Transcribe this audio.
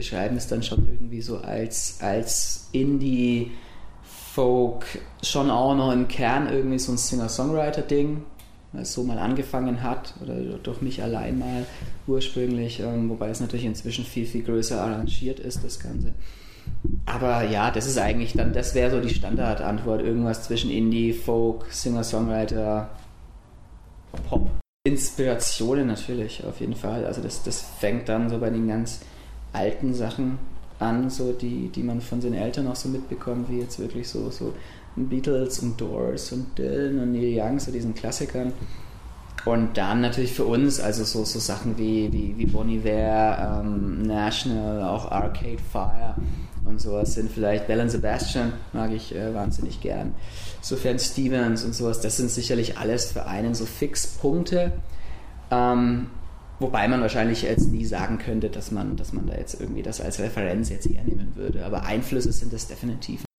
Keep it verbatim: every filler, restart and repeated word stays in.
beschreiben es dann schon irgendwie so als, als Indie, Folk, schon auch noch im Kern irgendwie so ein Singer-Songwriter-Ding, weil es so mal angefangen hat oder durch mich allein mal ursprünglich, ähm, wobei es natürlich inzwischen viel, viel größer arrangiert ist, das Ganze. Aber ja, das ist eigentlich dann, das wäre so die Standardantwort, irgendwas zwischen Indie, Folk, Singer-Songwriter, Pop. Inspirationen natürlich, auf jeden Fall. Also das, das fängt dann so bei den ganz alten Sachen an, so die, die man von den Eltern auch so mitbekommt, wie jetzt wirklich so, so Beatles und Doors und Dylan und Neil Young, so diesen Klassikern. Und dann natürlich für uns, also so, so Sachen wie, wie, wie Bon Iver, ähm, National, auch Arcade Fire und sowas sind vielleicht, Belle and Sebastian mag ich äh, wahnsinnig gern. Sufjan Stevens und sowas, das sind sicherlich alles für einen so Fixpunkte. Ähm, Wobei man wahrscheinlich jetzt nie sagen könnte, dass man, dass man da jetzt irgendwie das als Referenz jetzt hernehmen würde. Aber Einflüsse sind das definitiv.